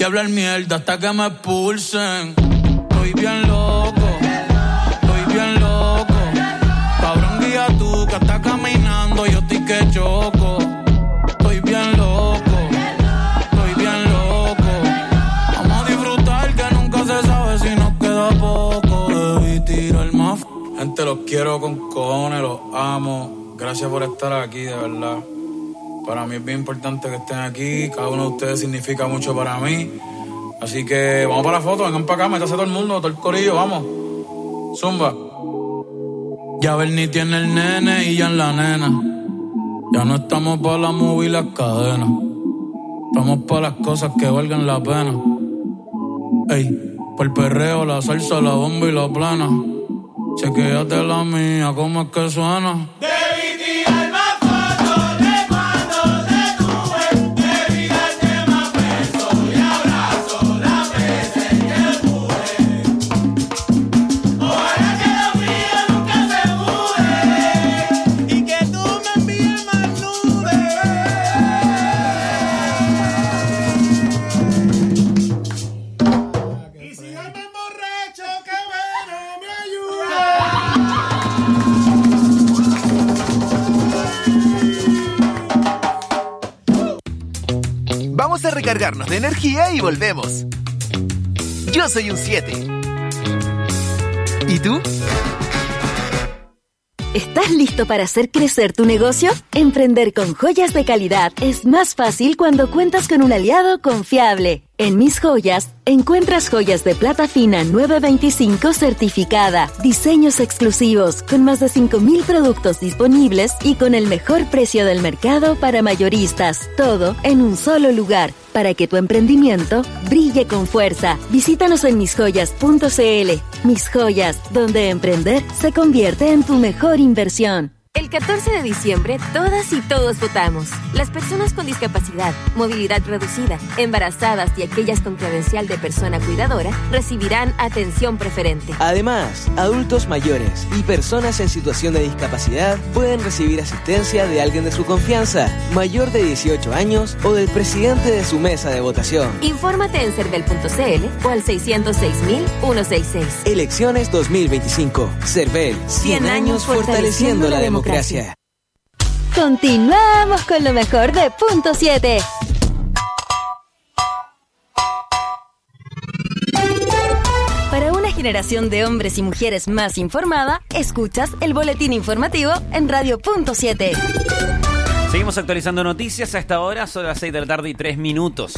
hablar mierda hasta que me expulsen. Estoy bien loco, estoy bien loco. Cabrón, guía tú que estás caminando, yo estoy que choco. Estoy bien loco, estoy bien loco. Vamos a disfrutar que nunca se sabe si nos queda poco. Debí tirar más. Gente, los quiero con cojones, los amo. Gracias por estar aquí, de verdad. Para mí es bien importante que estén aquí. Cada uno de ustedes significa mucho para mí. Así que vamos para la foto, vengan para acá, métase todo el mundo, todo el corillo, vamos. Zumba. Ya Bernie tiene el nene y ya en la nena. Ya no estamos para la movie y las cadenas. Estamos para las cosas que valgan la pena. Ey, por el perreo, la salsa, la bomba y la plana. Chequéate la mía, ¿cómo es que suena? Vamos a recargarnos de energía y volvemos. Yo soy un 7. ¿Y tú? ¿Estás listo para hacer crecer tu negocio? Emprender con joyas de calidad es más fácil cuando cuentas con un aliado confiable. En Mis Joyas, encuentras joyas de plata fina 925 certificada, diseños exclusivos, con más de 5,000 productos disponibles y con el mejor precio del mercado para mayoristas. Todo en un solo lugar, para que tu emprendimiento brille con fuerza. Visítanos en misjoyas.cl. Mis Joyas, donde emprender se convierte en tu mejor inversión. El 14 de diciembre, todas y todos votamos. Las personas con discapacidad, movilidad reducida, embarazadas y aquellas con credencial de persona cuidadora recibirán atención preferente. Además, adultos mayores y personas en situación de discapacidad pueden recibir asistencia de alguien de su confianza, mayor de 18 años o del presidente de su mesa de votación. Infórmate en cervel.cl o al 606.166. Elecciones 2025. Cervel, 100 años fortaleciendo la democracia. Continuamos con lo mejor de Punto 7. Para una generación de hombres y mujeres más informada, escuchas el boletín informativo en Radio Punto 7. Seguimos actualizando noticias a esta hora, son las 6 de la tarde y 3 minutos.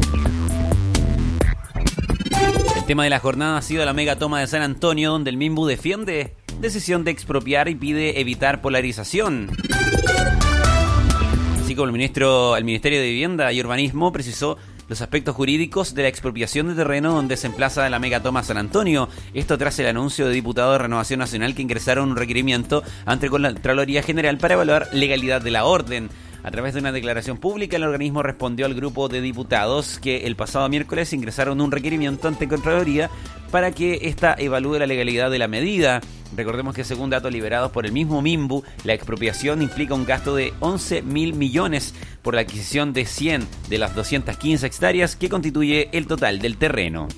El tema de la jornada ha sido la mega toma de San Antonio, donde el MIMBU defiende decisión de expropiar y pide evitar polarización. Así como el Ministerio de Vivienda y Urbanismo precisó los aspectos jurídicos de la expropiación de terreno donde se emplaza la megatoma San Antonio. Esto tras el anuncio de diputados de Renovación Nacional que ingresaron un requerimiento ante la Contraloría General para evaluar legalidad de la orden. A través de una declaración pública, el organismo respondió al grupo de diputados que el pasado miércoles ingresaron un requerimiento ante Contraloría para que ésta evalúe la legalidad de la medida. Recordemos que según datos liberados por el mismo MIMBU, la expropiación implica un gasto de 11.000 millones por la adquisición de 100 de las 215 hectáreas que constituye el total del terreno.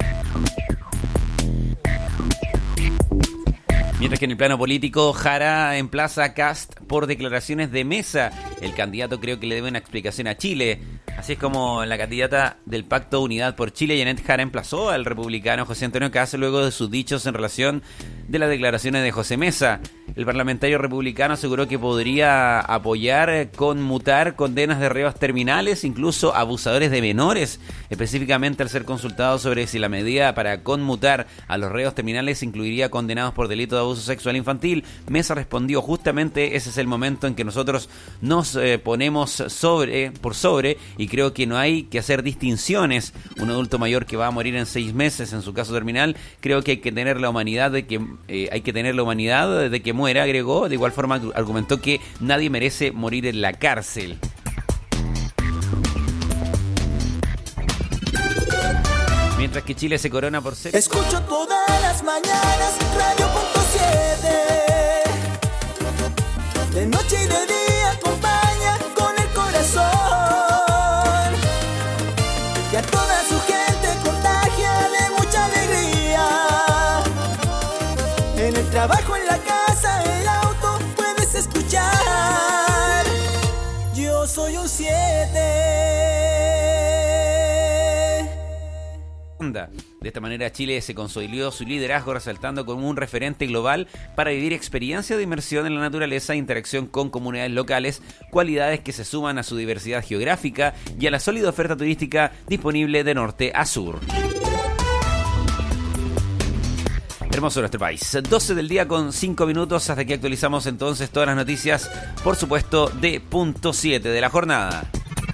Mientras que en el plano político, Jara emplaza a Kast por declaraciones de Mesa. El candidato creo que le debe una explicación a Chile. Así es como la candidata del Pacto Unidad por Chile, Janet Jara, emplazó al republicano José Antonio Kast luego de sus dichos en relación de las declaraciones de José Mesa. El parlamentario republicano aseguró que podría apoyar conmutar condenas de reos terminales, incluso abusadores de menores, específicamente al ser consultado sobre si la medida para conmutar a los reos terminales incluiría condenados por delito de abuso sexual infantil. Mesa respondió: justamente ese es el momento en que nosotros nos ponemos por sobre y creo que no hay que hacer distinciones. Un adulto mayor que va a morir en 6 meses en su caso terminal, creo que hay que tener la humanidad de que muera, agregó. De igual forma argumentó que nadie merece morir en la cárcel. Mientras que Chile se corona por ser... Escucho todas las mañanas Radio Punto 7. De noche y de día acompaña con el corazón. Y a toda su gente De esta manera Chile se consolidó su liderazgo resaltando como un referente global para vivir experiencias de inmersión en la naturaleza e interacción con comunidades locales, cualidades que se suman a su diversidad geográfica y a la sólida oferta turística disponible de norte a sur. Hermoso nuestro país. 12 del día con 5 minutos. Hasta aquí actualizamos entonces todas las noticias, por supuesto, de punto 7 de la jornada.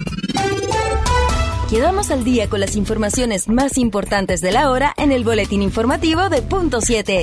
Quedamos al día con las informaciones más importantes de la hora en el boletín informativo de punto 7.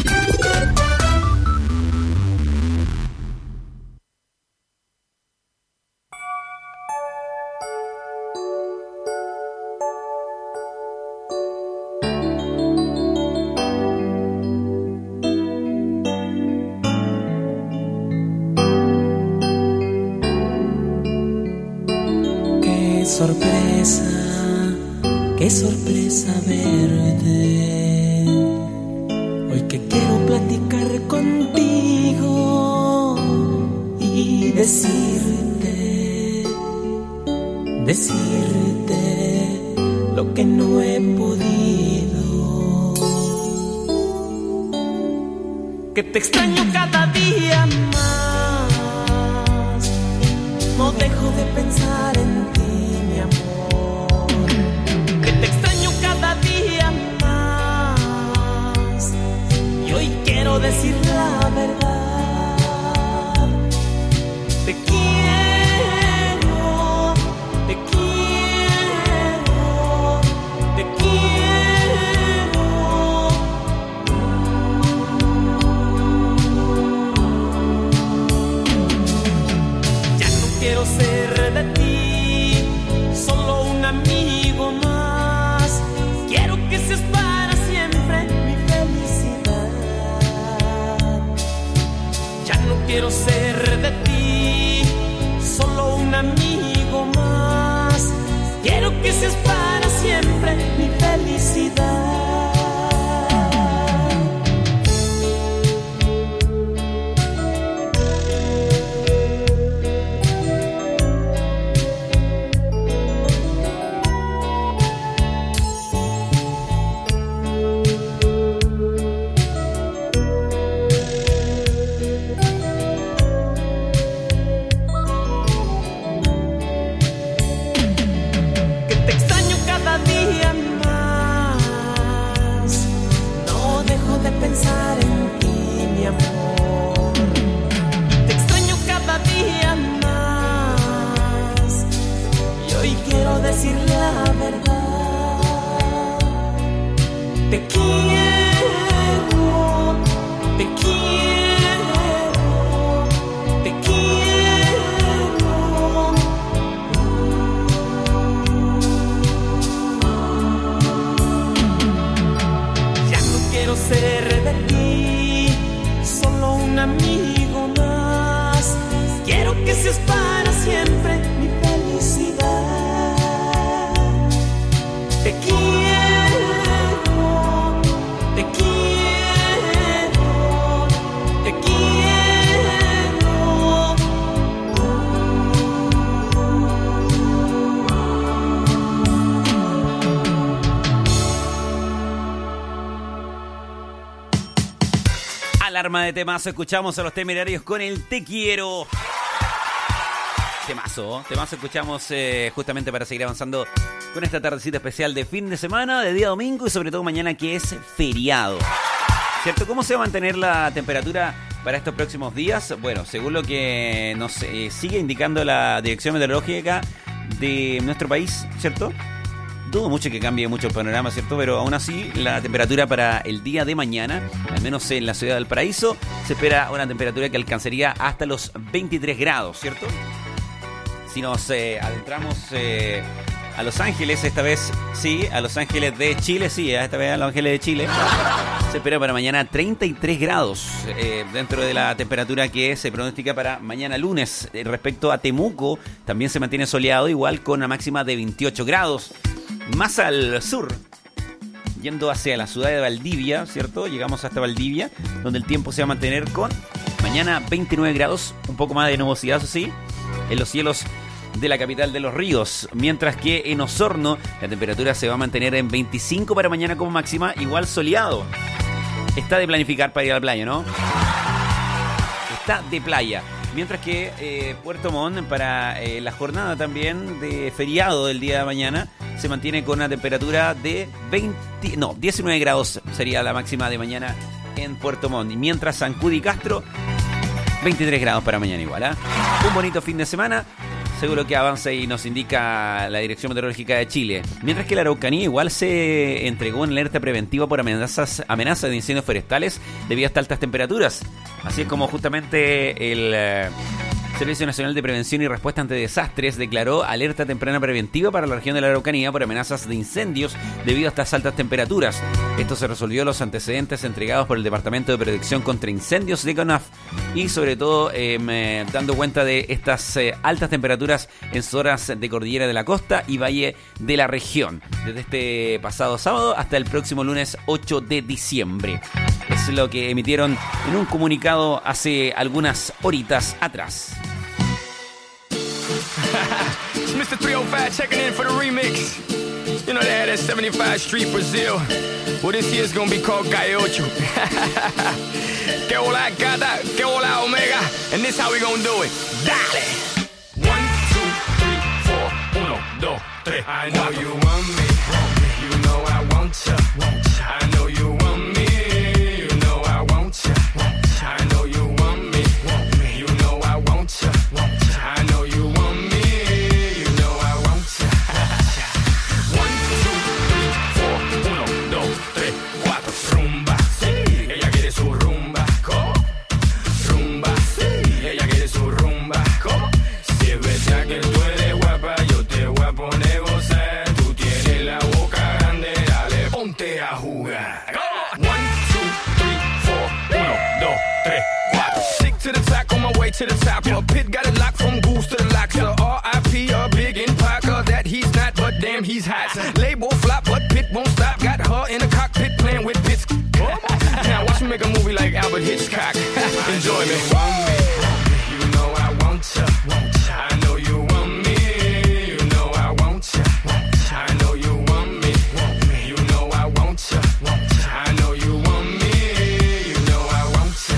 Qué sorpresa verte, hoy que quiero platicar contigo y decirte lo que no he podido, que te extraño cada día más, no dejo de pensar en ti. Quiero decir la verdad, te quiero, te quiero, te quiero. Ya no quiero ser de ti solo un amigo más, quiero que seas para siempre mi felicidad. Quiero ser de ti solo un amigo más, quiero que seas para siempre mi felicidad. Decir la verdad, te quiero, te quiero, te quiero. Ya no quiero ser de ti solo un amigo más, quiero que seas para siempre mi felicidad. Te quiero, te quiero, te quiero. Alarma de temazo, escuchamos a Los Temerarios con el Te Quiero. Temazo, escuchamos justamente para seguir avanzando con esta tardecita especial de fin de semana, de día domingo y sobre todo mañana que es feriado. ¿Cierto? ¿Cómo se va a mantener la temperatura para estos próximos días? Bueno, según lo que nos sigue indicando la Dirección Meteorológica de nuestro país, ¿cierto? Dudo mucho que cambie mucho el panorama, ¿cierto? Pero aún así, la temperatura para el día de mañana, al menos en la ciudad del Paraíso, se espera una temperatura que alcanzaría hasta los 23 grados, ¿cierto? Si nos adentramos a Los Ángeles, esta vez sí, a Los Ángeles de Chile, sí, esta vez a Los Ángeles de Chile, se espera para mañana 33 grados dentro de la temperatura que se pronostica para mañana lunes. Respecto a Temuco, también se mantiene soleado, igual con una máxima de 28 grados. Más al sur, yendo hacia la ciudad de Valdivia, ¿cierto? Llegamos hasta Valdivia, donde el tiempo se va a mantener con mañana 29 grados, un poco más de nubosidad, eso sí, en los cielos de la capital de los ríos, mientras que en Osorno la temperatura se va a mantener en 25 para mañana como máxima, igual soleado. Está de planificar para ir a la playa, ¿no? Está de playa. Mientras que Puerto Montt, para la jornada también de feriado del día de mañana, se mantiene con una temperatura de 19 grados sería la máxima de mañana en Puerto Montt. Y mientras San Cudi y Castro, 23 grados para mañana igual, ¿eh? Un bonito fin de semana, seguro que avanza y nos indica la Dirección Meteorológica de Chile. Mientras que la Araucanía igual se entregó en alerta preventiva por amenazas de incendios forestales debido a estas altas temperaturas. Así es como justamente el Servicio Nacional de Prevención y Respuesta ante Desastres declaró alerta temprana preventiva para la región de la Araucanía por amenazas de incendios debido a estas altas temperaturas. Esto se resolvió los antecedentes entregados por el Departamento de Protección contra Incendios de CONAF y sobre todo dando cuenta de estas altas temperaturas en zonas de Cordillera de la Costa y Valle de la región, desde este pasado sábado hasta el próximo lunes 8 de diciembre. Es lo que emitieron en un comunicado hace algunas horitas atrás. It's Mr. 305 checking in for the remix. You know they had that 75 Street Brazil. Well, this year's gonna be called Calle Ocho. Que hola gata, que hola omega. And this how we gonna do it. Dale! 1, 2, 3, 4, 1, 2, 3. I know you want me. You know I want ya. I know you want me. You know I want ya. I know you want me. You know I want ya. I know you want me. You know I want ya. 1, 2, 3, 4. 1, 2, 3, 4. Rumba. Sí. Ella quiere su rumba. ¿Cómo? Rumba. Sí. Ella quiere su rumba. ¿Cómo? Si es verdad que tú eres guapa, yo te voy a poner gozar. Tú tienes la boca grande, dale, ponte a jugar. 1, 2, 3, 4. 1, 2, 3, 4. Stick to the track on my way to the top. A pit got it locked from goose to the locks. R.I.P. a big in Parker that he's not, but damn he's hot. Label flop, but Pit won't stop. Got her in the cockpit playing with bits. Now watch me make a movie like Albert Hitchcock. Enjoy me. You know I want ya. I know you want me. You know I want ya. I know you want me. You know I want ya. I know you want me. You know I want ya.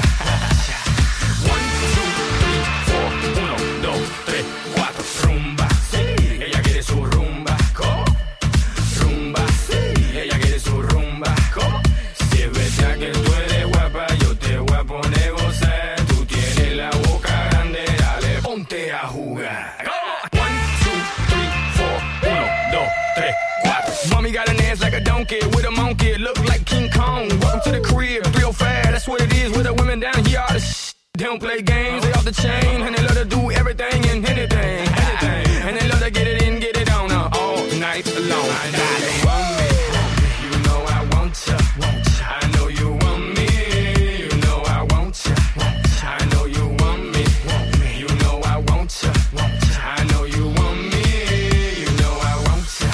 1, 2, 3, 4. 1, 2, 3, 4. Rumba. Sí. Ella quiere su rumba. ¿Cómo? Rumba. Sí. Ella quiere su rumba. ¿Cómo? Si es verdad que tú eres guapa, yo te voy a poner gozar. Tú tienes la boca grande, dale, ponte a jugar. 1, 2, 3, 4. 1, 2, 3, 4. Mommy got an ass like a donkey with a monkey, look like King Kong. Welcome to the crib, 305, that's what it is with the women down here. All the they don't play games, they off the chain, and they love to do everything and anything. And they love to get it in, get it on all night long. Dale. You know I want ya. I know you want me. You know I want ya. I know you want me. You know I want ya. I know you want me. You know I want ya.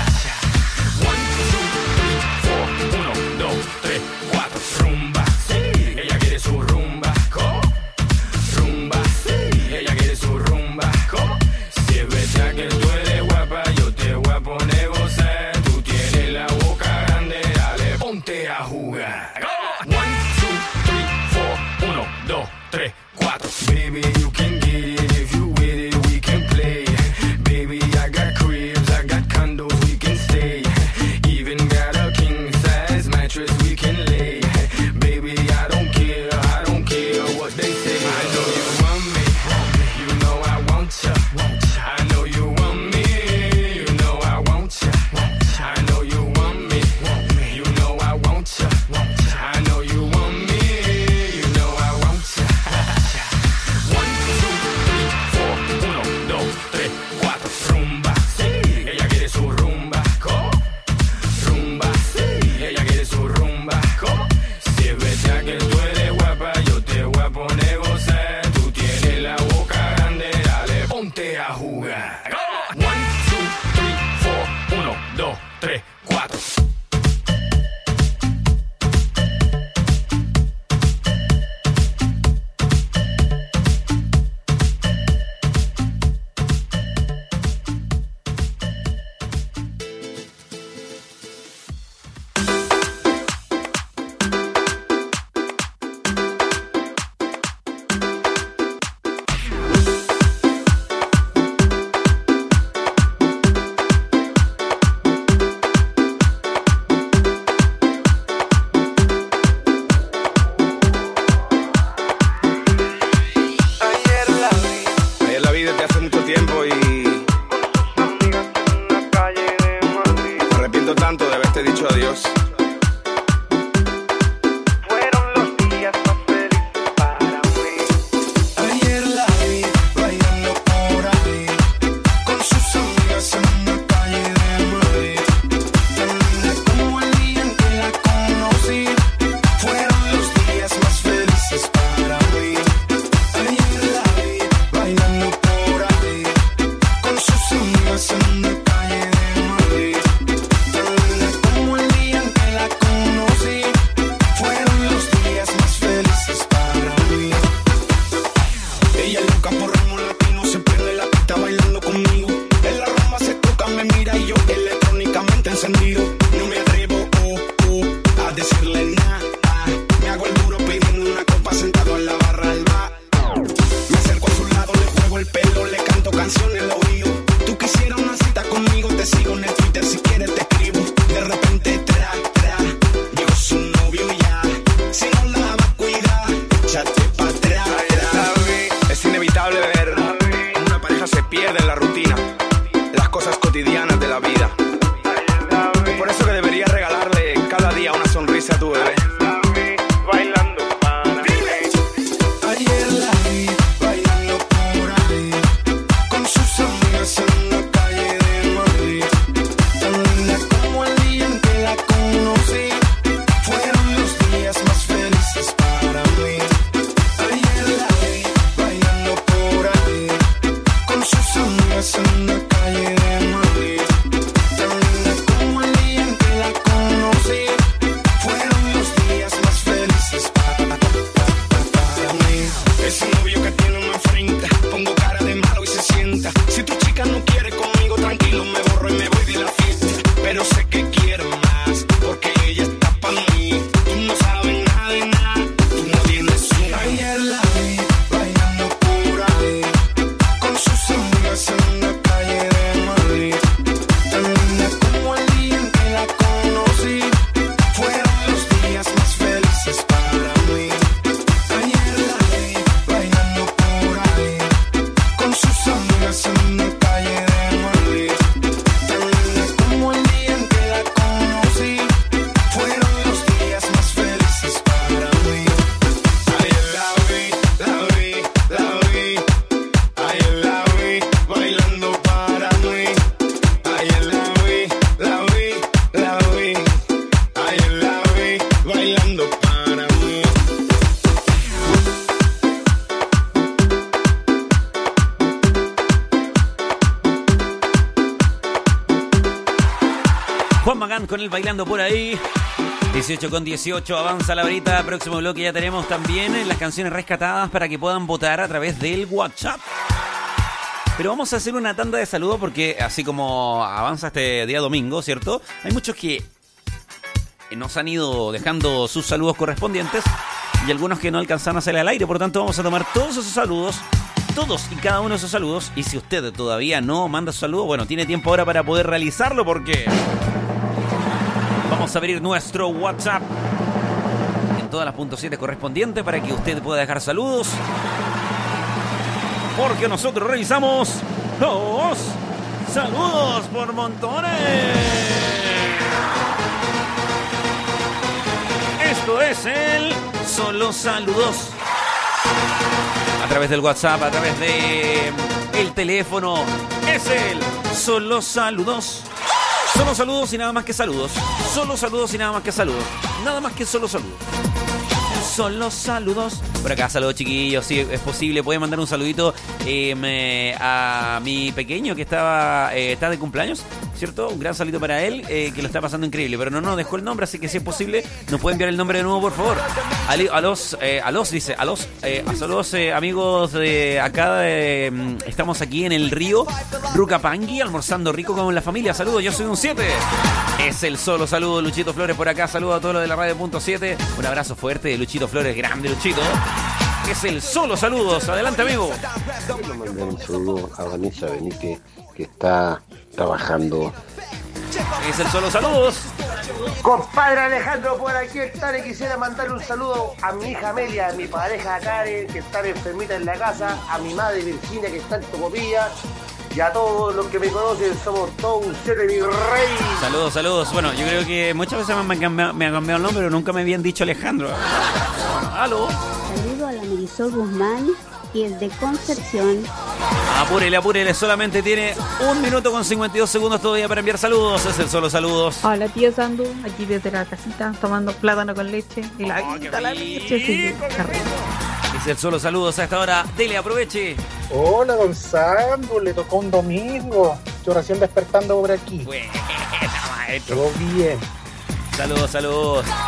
1, 2, 3, 4. 1, 2, 3, 4. Rumba. Sí. Ella quiere su rumba. ¿Cómo? Rumba. Sí. Ella quiere su rumba. ¿Cómo? Si es verdad que tú eres guapa, yo te voy a poner gozar. Tú tienes la boca grande, dale, ponte a jugar. 1, 2, 3, 4. 1, 2, 3, 4. Baby, you can get it if you with it, we can play. Baby, I got cribs, I got condos, we can stay. Even got a king size mattress we can lay. Baby, I don't care what they say. I know you want me, you know I want ya. I know you want me, you know I want ya. I know you want me, you know I want ya. I know you want me, you know I want ya. 1, 2, toca por ritmo latino, se prende la pista bailando conmigo. En la rumba se toca, me mira y yo electrónicamente encendido. No me atrevo a decirle nada. Me hago el duro pidiendo una copa sentado en la barra del bar. Me acerco a su lado, le juego el pelo, le canto canciones al oído. Tú quisieras una cita conmigo, te sigo en el Twitter, si quieres te escribo. De repente llegó su novio ya. Si no la va a cuidar, échate pa' atrás. Es inevitable ver cómo una pareja se pierde en la rutina, las cosas cotidianas de la vida. Por eso que deberías regalarle cada día una sonrisa a tu bebé. Bailando para mí. Ayer la vi bailando por ahí con sus amigas en la calle de Madrid. Tan linda como el día en que la conocí. Fueron los días más felices para mí. Ayer la vi bailando por ahí con sus amigas en la calle de Madrid. Tan linda como el día en que la conocí. Fueron los días más felices para mí. Ese novio que tiene una afrenta, pongo cara de malo y se sienta. Si tu chica no quiere conmigo, tranquilo, me borro y me voy de la fiesta. Pero sé que quiero más, porque ella está pa' mí. Tú no sabes nada de nada, tú no tienes una. Ayer la vi bailando por ahí con sus amigas en la calle de Madrid. Tan linda como el día en que la conocí. Fueron los días más felices para mí. Ayer la vi bailando por ahí con sus amigas en la calle de Madrid. Tan linda como el día en que la conocí. Fueron los días más felices para mí. Ayer la vi ayer la vi bailando para mí. Ayer la vi ayer la vi bailando para mí. Juan Magán con el Bailando por ahí. 18:18, avanza la horita. Próximo bloque ya tenemos también las canciones rescatadas para que puedan votar a través del WhatsApp. Pero vamos a hacer una tanda de saludos porque así como avanza este día domingo, ¿cierto? Hay muchos que nos han ido dejando sus saludos correspondientes y algunos que no alcanzan a hacer al aire. Por lo tanto, vamos a tomar todos esos saludos, todos y cada uno de esos saludos. Y si usted todavía no manda su saludo, bueno, tiene tiempo ahora para poder realizarlo porque vamos a abrir nuestro WhatsApp en todas las .7 correspondientes para que usted pueda dejar saludos. Porque nosotros realizamos los saludos por montones. Esto es el Solo Saludos. A través del WhatsApp, a través de el teléfono. Es el Solo Saludos. Solo saludos y nada más que saludos. Solo saludos y nada más que saludos. Nada más que solo saludos. Solo saludos. Por acá, saludos chiquillos. Si es posible, pueden mandar un saludito a mi pequeño que está de cumpleaños, ¿cierto? Un gran saludito para él, que lo está pasando increíble. Pero no nos dejó el nombre, así que si es posible, nos puede enviar el nombre de nuevo, por favor. Saludos amigos de acá. Estamos aquí en el río Rucapangui, almorzando rico con la familia. Saludos, yo soy un 7. Es el Solo Saludo, Luchito Flores por acá. Saludos a todos los de la radio .7. Un abrazo fuerte de Luchito Flores, grande Luchito. Es el Solo Saludos. Adelante, amigo. Quiero mandar un saludo a Vanessa Benítez, que está trabajando. Es el Solo Saludos. Compadre Alejandro, por aquí está. Le quisiera mandar un saludo a mi hija Amelia, a mi pareja Karen, que está enfermita en la casa, a mi madre Virginia, que está en Tocopilla, y a todos los que me conocen. Somos todos un 7, mi rey. Saludos, saludos. Bueno, yo creo que muchas veces me ha cambiado el nombre, pero nunca me habían dicho Alejandro. Aló. Saludo a la Marisol Guzmán y el de Concepción. Apúrele, solamente tiene 1 minuto con 52 segundos todavía para enviar saludos. Es el Solo Saludos. Hola, tío Sandu, aquí desde la casita, tomando plátano con leche. Y la leche, sí, es el Solo Saludos a esta hora. Dele, aproveche. Hola, don Sandu, le tocó un domingo. Yo recién despertando por aquí. Buena, maestro. Todo bien. Saludos.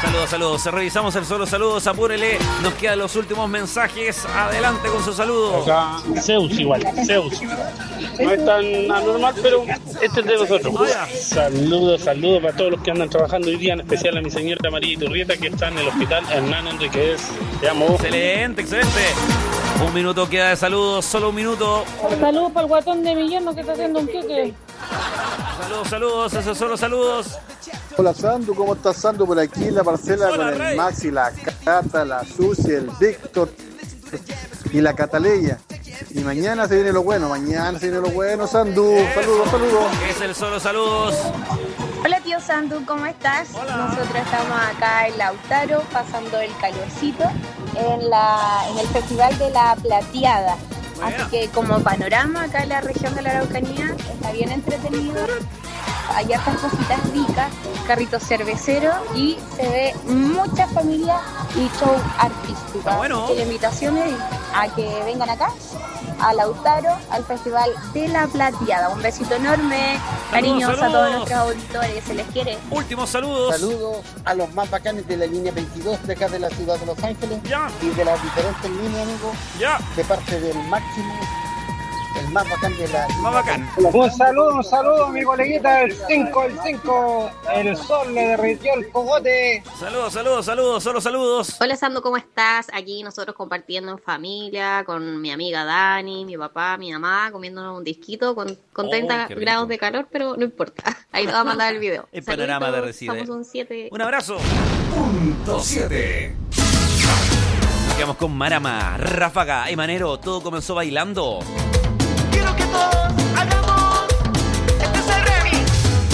Saludos. Revisamos el solo saludos, apúrele. Nos quedan los últimos mensajes. Adelante con sus saludos. Acá, Zeus igual, Zeus. No es tan anormal, pero este es de nosotros. Saludos para todos los que andan trabajando hoy día, en especial a mi señora María Iturrieta, que está en el hospital Hernán Enríquez. Te amo. Excelente. Un minuto queda de saludos, solo un minuto. Saludos para el guatón de mi yerno que está haciendo un queque. Saludos, esos son los saludos. Hola Sandu, ¿cómo estás Sandu? Por aquí en la parcela. Hola, con el Rey. Maxi, la Cata, la Susi, el Víctor y la Cataleya. Y mañana se viene lo bueno, Sandu. Saludos. Es el solo saludos. Hola tío Sandu, ¿cómo estás? Hola. Nosotros estamos acá en Lautaro pasando el calorcito en el Festival de la Plateada. Así que como panorama acá en la región de la Araucanía está bien entretenido. Hay hartas cositas ricas, carritos cerveceros y se ve mucha familia y show artístico. Bueno. Así que la invitación es a que vengan acá a Lautaro, al Festival de la Plateada. Un besito enorme, cariños a todos nuestros auditores, se les quiere. Últimos saludos. Saludos a los más bacanes de la línea 22 de acá de la ciudad de Los Ángeles. Ya. Y de las diferentes líneas, amigos. Ya. De parte del Máximo, el más bacán de la... Más bacán. Un saludo, mi coleguita, el 5, el sol le derritió el cogote. Solo saludos. Hola Sandu, ¿cómo estás? Aquí nosotros compartiendo en familia, con mi amiga Dani, mi papá, mi mamá, comiéndonos un disquito con 30 grados de calor, pero no importa. Ahí nos va a mandar el video. El panorama de Reside. Somos un 7. Un abrazo. Punto 7. Nos quedamos con Marama, Ráfaga, Emanero. Todo comenzó bailando. Quiero que todos hagamos este remix.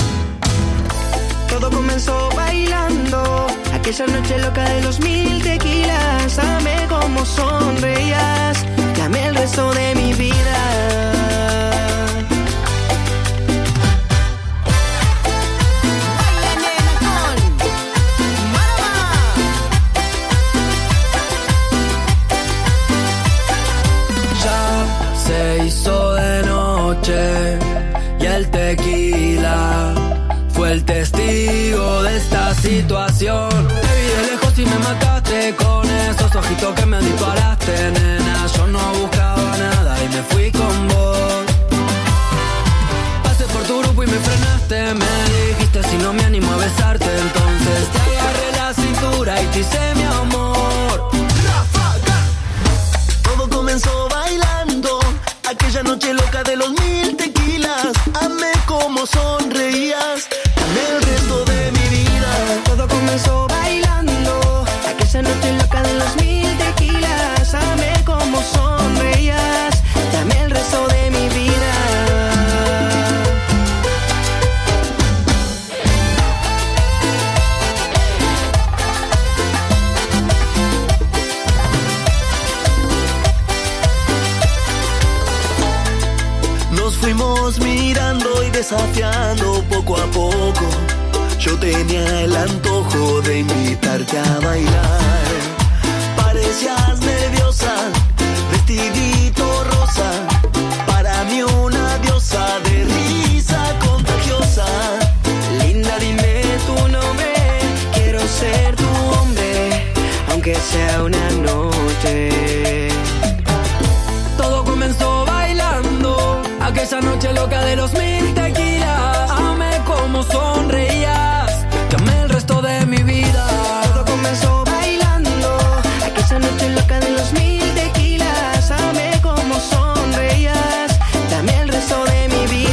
Todo comenzó bailando aquella noche loca de los 1000 tequilas. Amé como sonreías, te amé el resto de mi vida. Se hizo de noche y el tequila fue el testigo de esta situación. Te vi de lejos y me mataste con esos ojitos que me disparaste, nena. Yo no buscaba nada y me fui con vos. Pasé por tu grupo y me frenaste. Me dijiste si no me animo a besarte, entonces te agarré la cintura y te hice mi amor. Todo comenzó bailando aquella noche loca de los 1000 tequilas. Amé como sonreías, amé el resto de mi vida. Todo comenzó bailando aquella noche loca de los 1000 tequilas. Amé como sonreías, amé el resto de mi vida. Fuimos mirando y desafiando poco a poco. Yo tenía el antojo de invitarte a bailar. Parecías nerviosa, vestidito rosa. Para mí una diosa de risa contagiosa. Linda, dime tu nombre, quiero ser tu hombre, aunque sea una noche. Todo comenzó bailando aquella noche loca de los 1000 tequilas. Amé como sonreías, te amé el resto de mi vida. Todo comenzó bailando aquella noche loca de los 1000 tequilas. Amé como sonreías, te amé el resto de mi vida.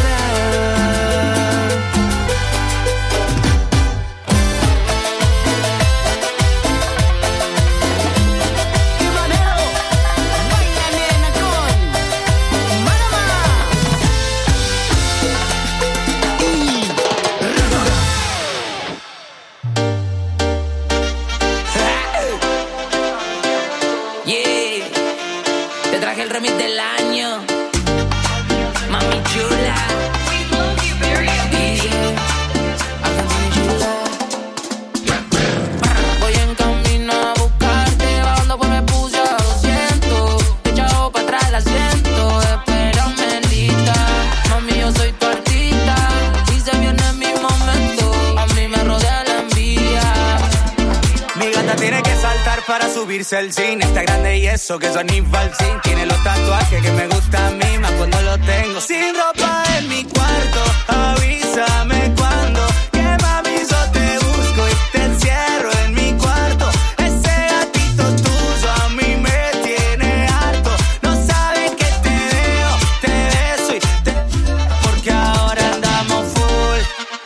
subirse al cine. Está grande y eso que son Falsín. Tiene los tatuajes que me gustan a mí, más cuando lo tengo sin ropa en mi cuarto. Avísame cuando, que mami yo te busco y te encierro en mi cuarto. Ese gatito tuyo a mí me tiene harto. No sabes que te veo, te beso y te... Porque ahora andamos full,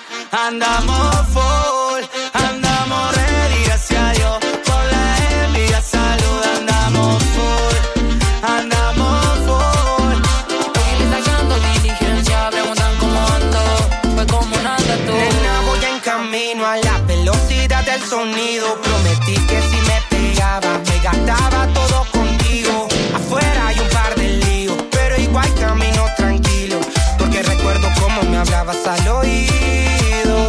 andamos full, andamos ready, gracias a Dios. Por la envidia, salud, andamos full, andamos full. Estoy sacando diligencia, preguntan cómo ando, pues como nada tú. Nena, voy en camino a la velocidad del sonido. Prometí que si me pegaba, me gastaba todo contigo. Afuera hay un par de líos, pero igual camino tranquilo, porque recuerdo cómo me hablabas al oído.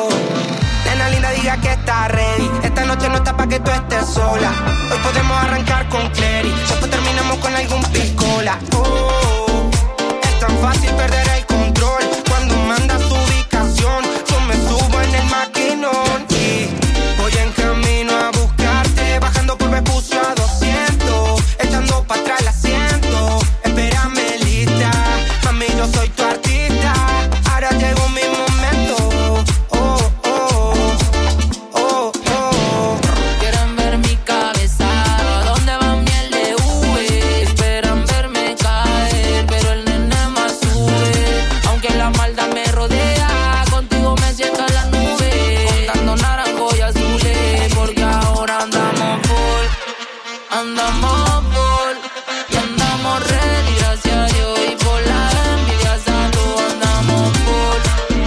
Nena linda, diga que está ready. Esta noche no está pa' que tú estés sola. Hoy podemos arrancar con Clary, después terminamos con algún piscola. Oh, es tan fácil perder el control cuando mandas tu ubicación. Yo me subo en el maquinón y voy en camino a buscarte, bajando por Vespucio a 200, echando pa' atrás el asiento. Espérame lista, mami, yo soy tu artista. Ahora llegó mi momento. Oh, oh, oh, oh. Quieren ver mi cabeza, ¿dónde va miel de V? Esperan verme caer, pero el nene más sube. Aunque la maldad me rodea, contigo me siento en la nube, contando naranjo y azules, porque ahora andamos full, andamos full, y andamos ready, gracias a Dios, y por la envidia salud, andamos full,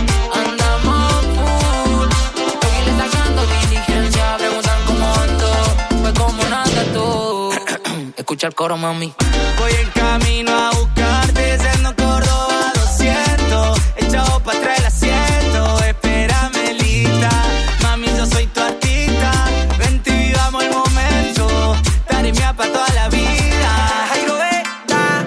andamos full. Estoy sacando diligencia, preguntan cómo ando, pues como nada tú. Escucha el coro, mami. Voy en camino a buscarte, siendo Córdoba 200, echado pa' atrás el asiento. Espérame lista, mami, yo soy tu artista. Vente y vivamos el momento, estaré mía pa' toda la vida. Ay, Roberta,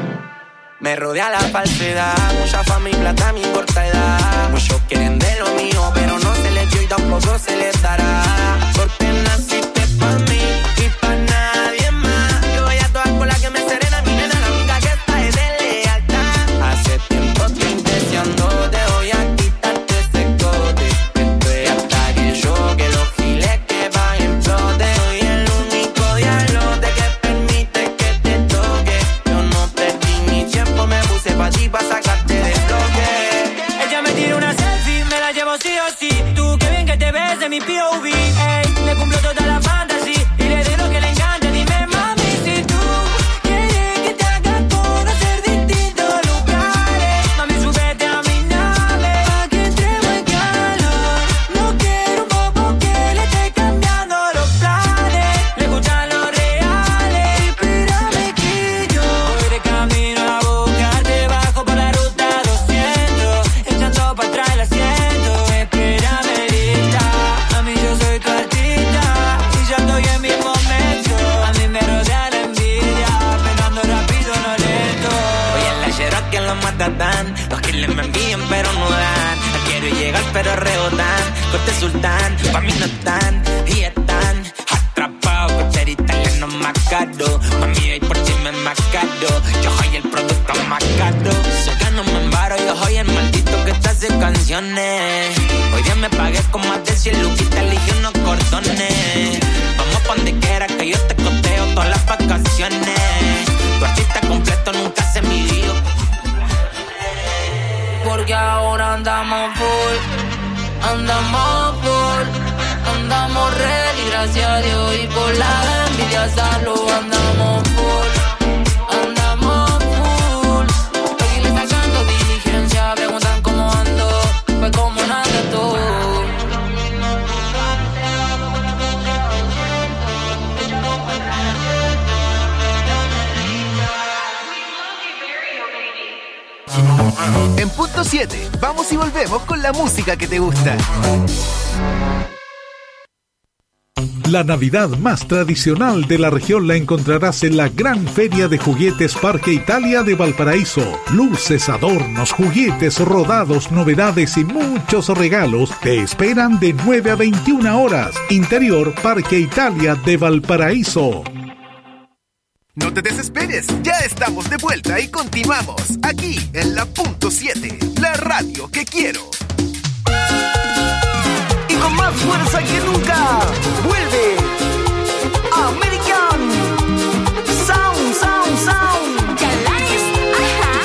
me rodea la falsedad, mucha fama y plata, me importa edad. Muchos quieren de lo mío, pero no se les dio y tampoco se les dará. Porque naciste pa' mí y pa' nadie más. Yo voy a todas con la que me serena, mi nena, la única que está es de lealtad. Hace tiempo estoy intencionándote, voy a quitarte ese cote. Estoy hasta que yo, que los giles que van en flote. Soy el único diablote que permite que te toque. Yo no perdí mi tiempo, me puse pa' ti pa' sacarte del bloque. Ella me tira una selfie, me la llevo sí o sí. Tú, qué bien que te ves de mi POV. Ey, me cumplo toda la fantasía y le doy lo que le encanta. Dime, mami, si tú quieres que te haga conocer distintos lugares. Mami, súbete a mi nave pa' que entremos en calor. No quiero un bobo que le esté cambiando los planes. Le gustan los reales. Espérame que yo voy de camino a buscarte, bajo por la ruta 200, echando pa' atrás el asiento. Espérame lista, mami, yo soy tu artista y ya estoy en mi momento. A mí me rodea la envidia, pegando rápido, no lento. Hoy en la Cherokee lo matan, los giles me envían pero no dan. No quiero llegar pero rebotan, corte sultán, pa' mí no están y están atrapados. Cocher italiano más caro, mami hoy por si me más caro. Yo soy el producto más caro, sé que no me embaro, yo soy el maldito que te hace canciones. Hoy día me pagué con más de 100 luquitas, elegí unos cordones. Vamos pa' donde quiera que yo te costeo todas las vacaciones. Tu artista completo nunca se midió. Porque ahora andamos full, andamos full, andamos ready, gracias a Dios, y por la envidia salud, andamos full, andamos full. Estoy sacando diligencia, preguntan cómo ando, pues como nada tú. En punto 7, vamos y volvemos con la música que te gusta. La Navidad más tradicional de la región la encontrarás en la gran feria de juguetes Parque Italia de Valparaíso. Luces, adornos, juguetes, rodados, novedades y muchos regalos te esperan de 9 a 21 horas. Interior Parque Italia de Valparaíso. No te desesperes, ya estamos de vuelta y continuamos aquí en la Punto 7, la radio que quiero. Y con más fuerza que nunca, vuelve American Sound, Sound, Sound. Chalanes, ajá.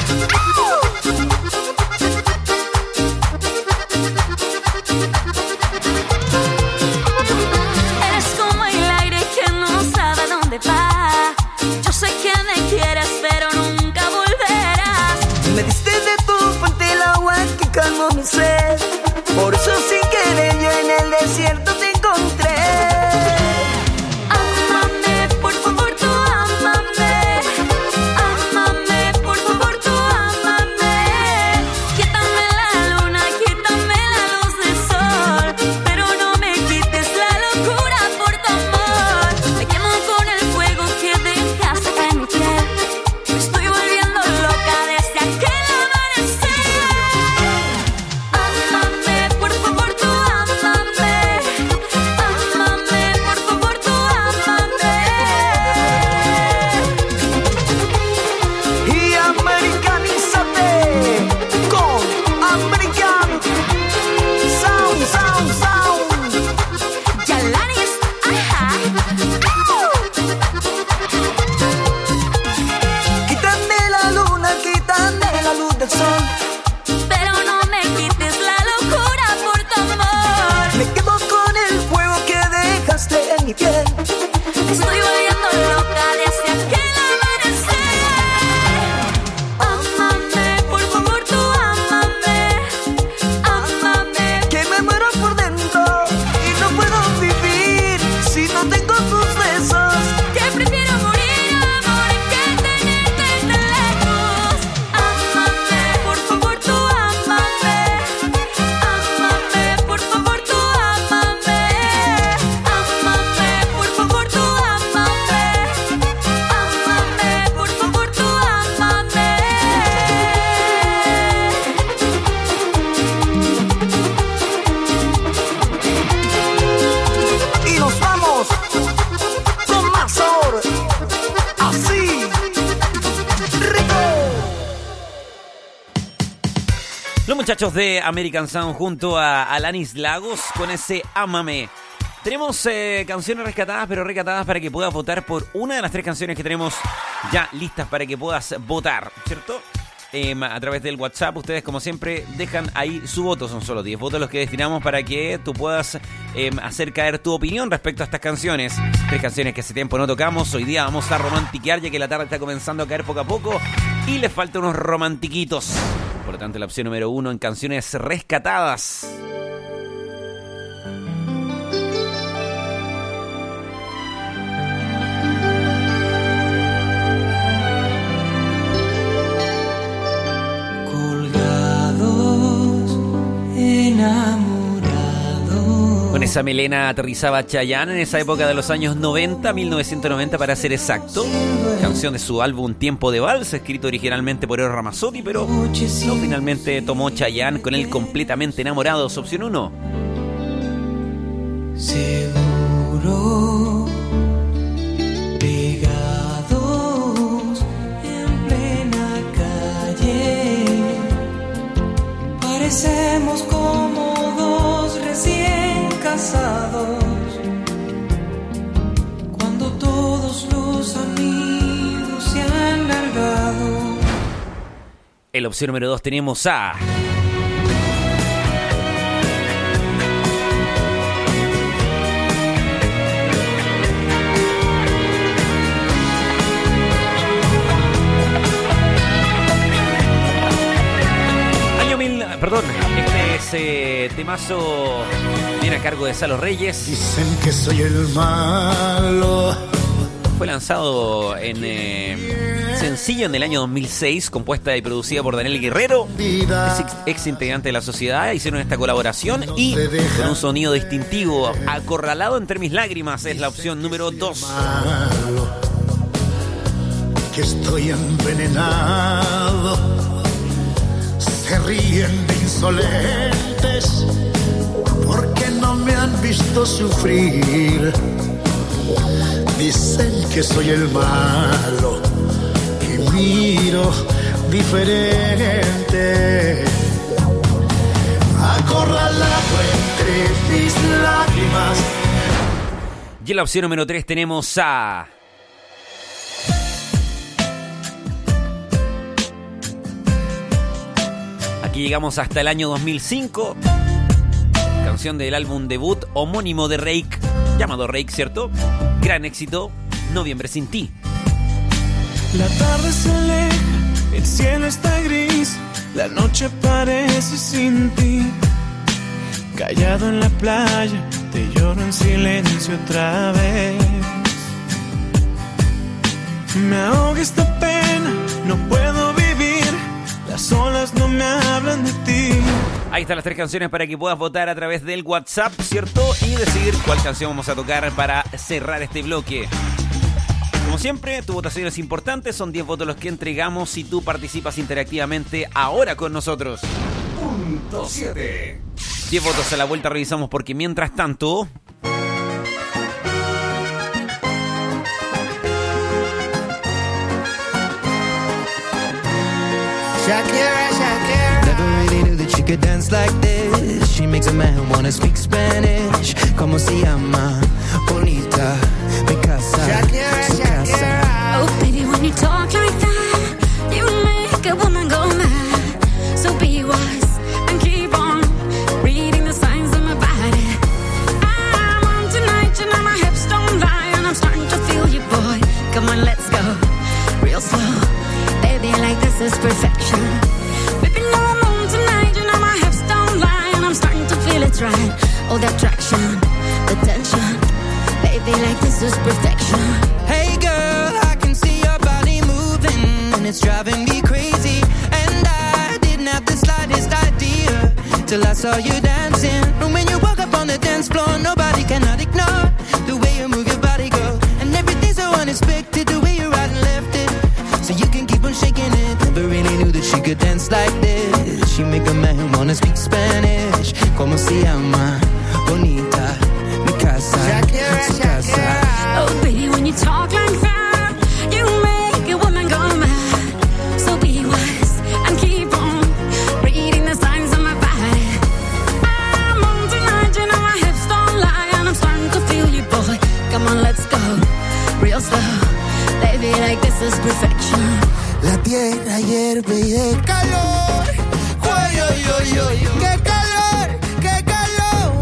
Eres como el aire que no sabe dónde va. Yo sé que me quieres, pero nunca volverás. Me diste de tu fuente el agua que calmó mi sed. Por eso sin querer yo en el desierto te encontré. Ámame, por favor, tú ámame. Ámame, por favor, tú ámame. Quítame la luna, quítame la luz del sol, pero no me quites la locura por tu amor. Me quemo con el fuego que dejaste en mi piel. Me estoy volviendo loca desde aquel amanecer. Ámame, por favor, tú ámame. Ámame, por favor, tú ámame. Y americanízate con American Sound, Sound, Sound. Chalanes, ajá. Quítame la luna, quítame la luz del sol, Pero no me quites la locura por tu amor. me quedo con el fuego que dejaste en mi piel. Me estoy volviendo loca desde aquel amanecer. Ámame, por favor, tú ámame. Ámame. Que me muero por dentro y no puedo vivir si no tengo tus besos. Que prefiero morir, amor, que tenerte lejos. Ámame, por favor, tú ámame. Ámame, por favor, tú ámame. Ámame, por favor, tú ámame. Ámame, por favor, tú ámame. Y nos vamos con más sabor, así rico. Los muchachos de American Sound junto a Alanis Lagos con ese Ámame. Tenemos canciones rescatadas, pero rescatadas para que puedas votar por una de las 3 canciones que tenemos ya listas para que puedas votar, ¿cierto? A través del WhatsApp, ustedes como siempre dejan ahí su voto. Son solo 10 votos los que destinamos para que tú puedas hacer caer tu opinión respecto a estas canciones. 3 canciones que hace tiempo no tocamos. Hoy día vamos a romantiquear, ya que la tarde está comenzando a caer poco a poco y les falta unos romantiquitos. Por lo tanto, la opción número 1 en canciones rescatadas. Con esa melena aterrizaba Chayanne en esa época de los años 90, 1990 para ser exacto. Canción de su álbum Tiempo de Vals, escrito originalmente por Eros Ramazzotti, pero no, finalmente tomó Chayanne con él completamente enamorados. Opción 1. Seguro, pegados en plena calle, parecemos como dos recién casados, cuando todos los amigos se han largado. En la opción número 2 tenemos a... Perdón, este es temazo viene a cargo de Salo Reyes. Dicen que soy el malo. Fue lanzado en sencillo en el año 2006, compuesta y producida por Daniel Guerrero, ex integrante de La Sociedad. Hicieron esta colaboración y con un sonido distintivo. Acorralado entre mis lágrimas es la opción número 2. Que estoy envenenado. Se ríen de insolentes porque no me han visto sufrir. Dicen que soy el malo y miro diferente, acorralado entre mis lágrimas. Y en la opción número 3 tenemos a... Aquí llegamos hasta el año 2005. Canción del álbum debut homónimo de Reik, llamado Reik, ¿cierto? Gran éxito, Noviembre sin ti. La tarde se aleja, el cielo está gris, la noche parece sin ti. Callado en la playa, te lloro en silencio otra vez. Me ahoga esta pena, no puedo vivir, las olas no me hablan de ti. Ahí están las 3 canciones para que puedas votar a través del WhatsApp, ¿cierto? Y decidir cuál canción vamos a tocar para cerrar este bloque. Como siempre, tu votación es importante, son 10 votos los que entregamos si tú participas interactivamente ahora con nosotros. Punto 7. 10 votos a la vuelta revisamos porque mientras tanto... Shakira, Shakira. Never really knew that she could dance like this. She makes a man wanna speak Spanish. Como se llama? Bonita, mi casa, Shakira, su casa. Shakira. Oh, baby, when you talk like that, you make a woman go mad. So be wise and keep on reading the signs of my body. I'm on tonight, you know my hips don't lie, and I'm starting to feel you, boy. Come on, let's go real slow. Baby, like this is perfection. Baby, no, I'm on tonight, you know my hips don't lie, and I'm starting to feel it's right. Oh, the attraction, the tension. Baby, like this is perfection. Hey girl, I can see your body moving, and it's driving me crazy. And I didn't have the slightest idea till I saw you dancing. And when you walk up on the dance floor, nobody cannot ignore the way you move your body, girl. And everything's so unexpected, the way you right and left it, so you can keep on shaking it. Never really knew that she could dance like this. She make a man wanna speak Spanish. Como se llama? Bonita, mi casa, Shakira, su casa. Shakira. Oh, baby, when you talk like that, you make a woman go mad. So be wise and keep on reading the signs of my body. I'm on tonight, you know my hips don't lie, and I'm starting to feel you, boy. Come on, let's go real slow. Baby, like this is perfection. La tierra hierve y de calor. Uy, uy, uy, uy, qué calor, qué calor.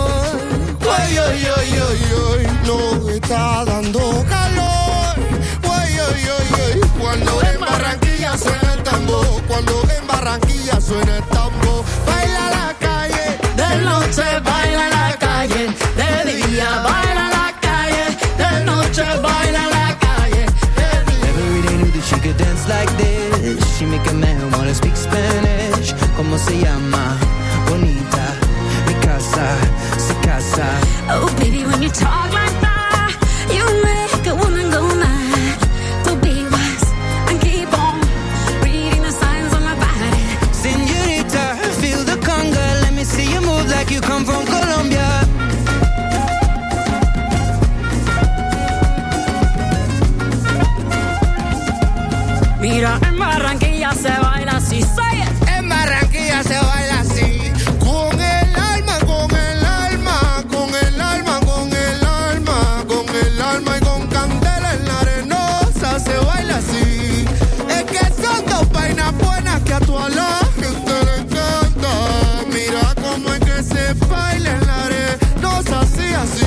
Uy, uy, uy, uy, uy, no está dando calor. Uy, uy, uy, uy, cuando en Barranquilla suena el tambor, cuando en Barranquilla suena el tambor. Baila la calle, de noche baila la calle, de día baila la calle, de noche baila la calle. Never really knew that she could dance like this. She make a man wanna speak Spanish. Como se llama? Bonita, mi casa, su casa. Oh, baby, when you talk like that, you make a woman go mad. So be wise and keep on reading the signs on my body. Señorita, feel the conga. Let me see you move like you come from Colombia. Mira, en Barranquilla se baila así, say it. En Barranquilla se baila así, con el alma, con el alma, con el alma, con el alma, con el alma y con candela en la arenosa se baila así. Es que son dos vainas buenas que a toda la gente le encanta. Mira cómo es que se baila en la arenosa así, así.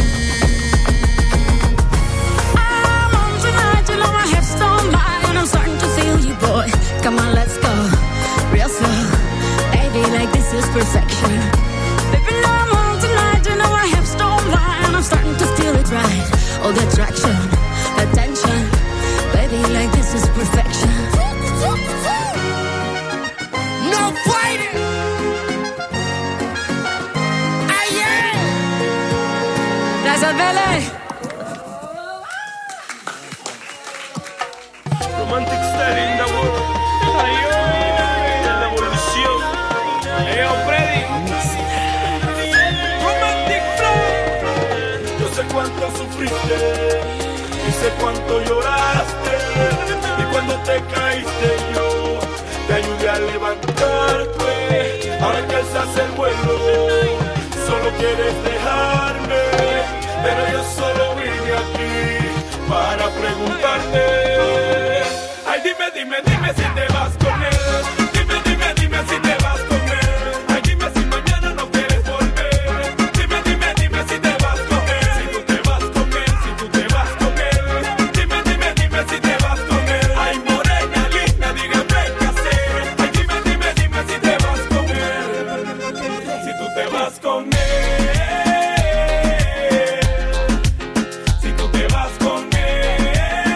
I'm on tonight, you know my hips don't lie, and I'm starting to feel you, boy. Come on, let's go real slow. Baby, like this is perfection. Baby, no, I'm on tonight, you know my hips don't lie, and I'm starting to feel it right. Oh, the attraction, the tension. Baby, like this is perfection. No fighting. Ayer. Gracias, Bele. Romantic style in the world. Ay, en la evolución. Hey, Freddy. Romantic flow. Yo sé cuánto sufriste. Y sé cuánto lloraste y cuando te caíste yo te ayudé a levantarte. Ahora que alzas el vuelo, solo quieres dejarme, pero yo solo vine aquí para preguntarte. Ay, dime si te vas con él. Dime si te vas con él. Ay, dime si mañana no quieres volver. Dime si te vas con él. Si tú te vas con él, si tú te vas con él. Dime si te vas con él. Ay, morena linda, dígame qué hacer. Ay, dime si te vas con él. Si tú te vas con él. Si tú te vas con él.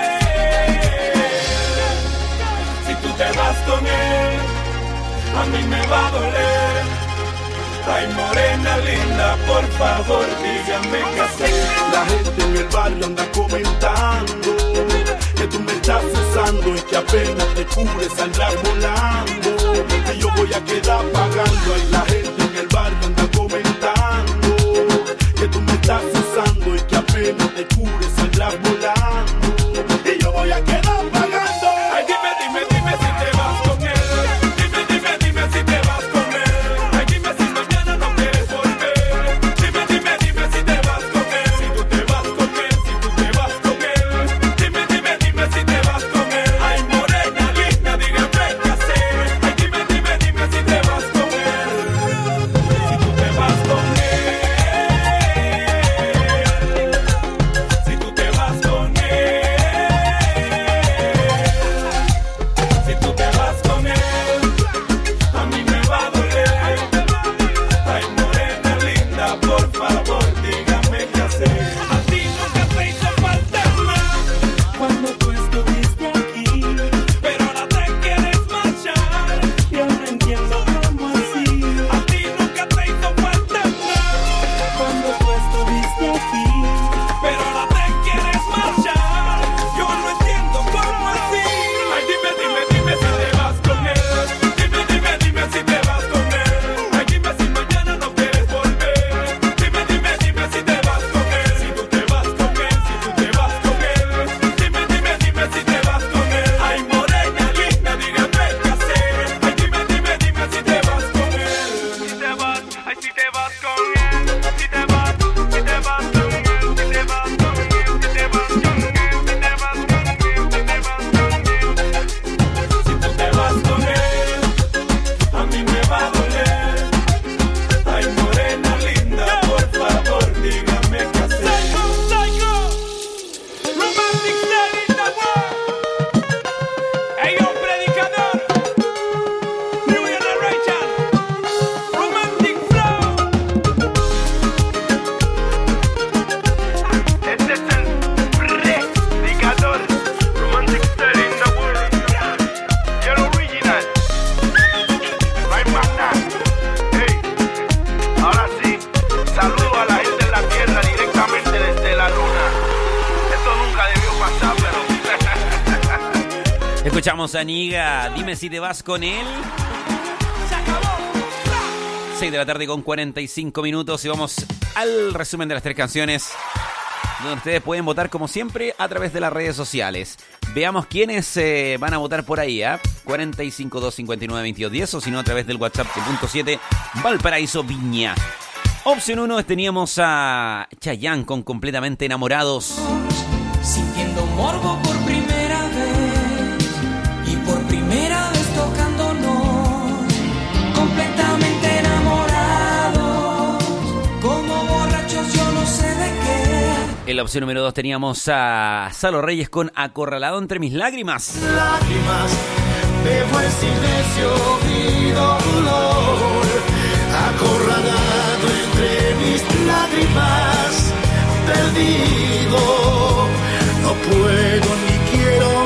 Si tú te vas con él, a mí me va a doler. Ay, morena linda, por favor, dígame qué hacer. La gente en el barrio anda comentando que tú me estás usando y que apenas te cubres, saldrás volando. Que yo voy a quedar pagando. Ay, la gente en el barrio anda comentando que tú me estás usando y que apenas te cubres, saldrás volando. Y yo voy a quedar pagando. Ay, dime si te vas con él. Dime si te vas con él. Ay, dime si mañana no quieres volver. Dime si te vas con él. Si tú te vas con él, si tú te vas con él. Dime si te vas con él. Ay, morena linda, dígame qué hacer. Ay, dime si te vas con él. Si tú te vas con él. Si tú te vas con él. Si tú te vas con él, a mí me va a doler. Ay, morena linda, por favor, dígame qué hacer. A ti nunca te hizo falta nada cuando tú estuviste aquí, pero ahora te quieres marchar. Yo no entiendo cómo así. A ti nunca te hizo falta nada cuando tú estuviste aquí, pero ahora te quieres marchar. Yo no entiendo cómo así. Ay, dime si te vas con él. Dime si te vas con él. Ay, dime si mañana no quieres volver. Dime si te vas con él. Si tú te vas con él, si tú te vas con él. Dime si te vas con él. Ay, morena linda, dígame qué hacer. Ay, dime si te vas con él. Si te vas, ay, si te vas con él. Si te vas con él, si te vas con él, si te vas con él, si te vas con él, si te vas con él, si te vas con él. Si tú te vas con él, a mí me va a doler. Ay, morena linda, por favor, dígame qué hacer. Romantic style in the world. Hey, yo, predicador. New generation. Romantic flow. Este es el predicador. Romantic style in the world. Y el original. No hay más nada. Hey, ahora sí, saludo a la gente en la tierra directamente desde la luna. Esto nunca debió pasar, pero Escuchamos a Niga, dime si te vas con él. 6 de la tarde con 45 minutos y vamos al resumen de las 3 canciones, donde ustedes pueden votar como siempre a través de las redes sociales. Veamos quiénes van a votar por ahí, ¿eh? 452592210 o si no a través del WhatsApp de .7 Valparaíso Viña. Opción 1 teníamos a Chayanne con Completamente Enamorados. Sintiendo morbo por primera vez y por primera vez tocándonos, completamente enamorados, como borrachos yo no sé de qué. En la opción número 2 teníamos a Salo Reyes con Acorralado entre mis lágrimas. lágrimas, dejo el silencio y dolor, acorralado entre mis lágrimas, perdido, no puedo ni quiero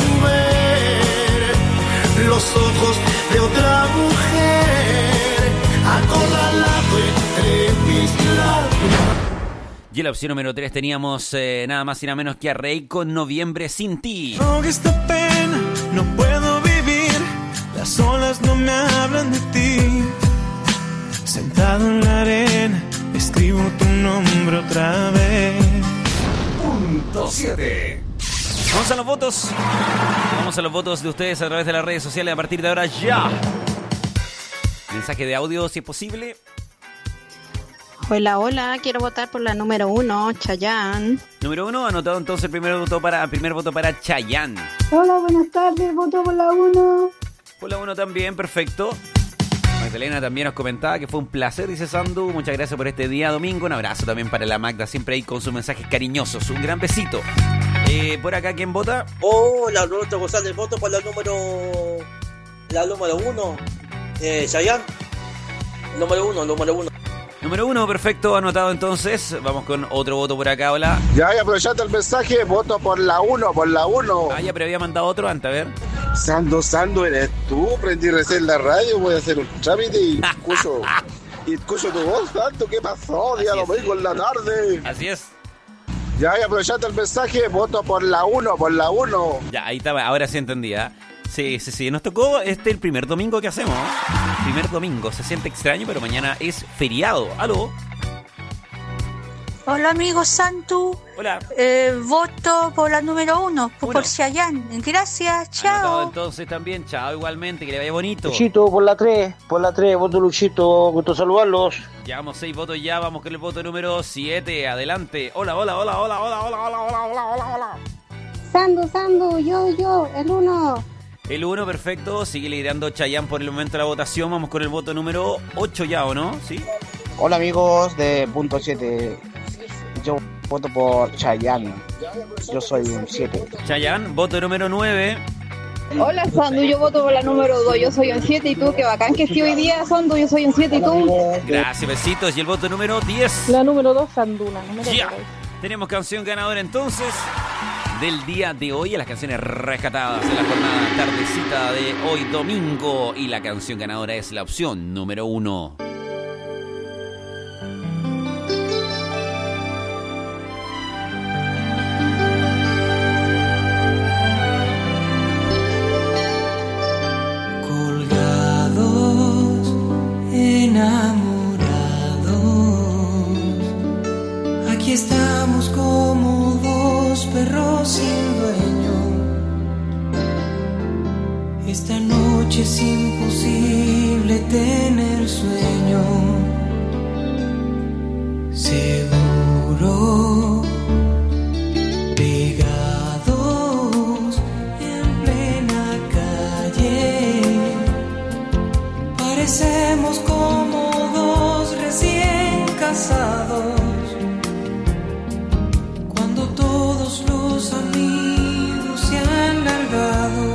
ver los ojos de otra mujer, acorralado entre mis lágrimas. Y en la opción número 3 teníamos nada más y nada menos que a Rey con Noviembre sin ti. Con esta pena no puedo vivir, las olas no me hablan de ti. Sentado en la arena, escribo tu nombre otra vez. Punto 7. Vamos a los votos. Vamos a los votos de ustedes a través de las redes sociales a partir de ahora ya. Mensaje de audio si es posible. Hola, hola, quiero votar por la número 1, Chayanne. Número 1, anotado entonces el primer voto para Chayanne. Hola, buenas tardes, voto por la 1. Por la 1 también, perfecto. Magdalena también nos comentaba que fue un placer, dice Sandu. Muchas gracias por este día domingo. Un abrazo también para la Magda, siempre ahí con sus mensajes cariñosos. Un gran besito. Por acá, ¿quién vota? Hola, Roberto González, voto por la número 1. Chayanne. Número 1. Número 1, perfecto, anotado entonces. Vamos con otro voto por acá, hola. Ya, aprovechando el mensaje, voto por la 1. Ah, ya, pero había mandado otro antes, a ver. Sandu, eres tú. Prendí recién la radio, voy a hacer un trámite y escucho tu voz, Sandu. ¿Qué pasó? Día domingo en la tarde. Así es. Ya, aprovechando el mensaje, voto por la 1. Ya, ahí estaba, ahora sí entendía. Sí. Nos tocó el primer domingo que hacemos. Primer domingo. Se siente extraño, pero mañana es feriado. ¿Aló? Hola, amigo Santu. Hola. Voto por la número 1, por Chayanne. Gracias, chao. Anotado entonces también, chao, igualmente, que le vaya bonito. Luchito, por la 3, voto Luchito, gusto saludarlos. Llevamos 6 votos ya, vamos con el voto número 7, adelante. Hola. Sandu, yo, el 1. El 1, perfecto, sigue liderando Chayanne por el momento de la votación. Vamos con el voto número 8 ya, ¿o no? ¿Sí? Hola amigos de punto 7. Yo voto por Chayanne. Yo soy un 7. Chayanne, voto número 9. Hola Sandu, yo voto por la número 2, yo soy un 7 y tú, qué bacán que estoy hoy día, Sandu, yo soy un 7 y tú. Gracias, besitos. Y el voto número 10. La número 2, Sandu, la número 2. Ya, tenemos canción ganadora entonces del día de hoy, a las canciones rescatadas en la jornada tardecita de hoy domingo. Y la canción ganadora es la opción número 1. Enamorados, aquí estamos como dos perros sin dueño. Esta noche es imposible tener sueño. Seguro, pegados en plena calle, parecemos como dos recién casados. Cuando todos los amigos se han largado,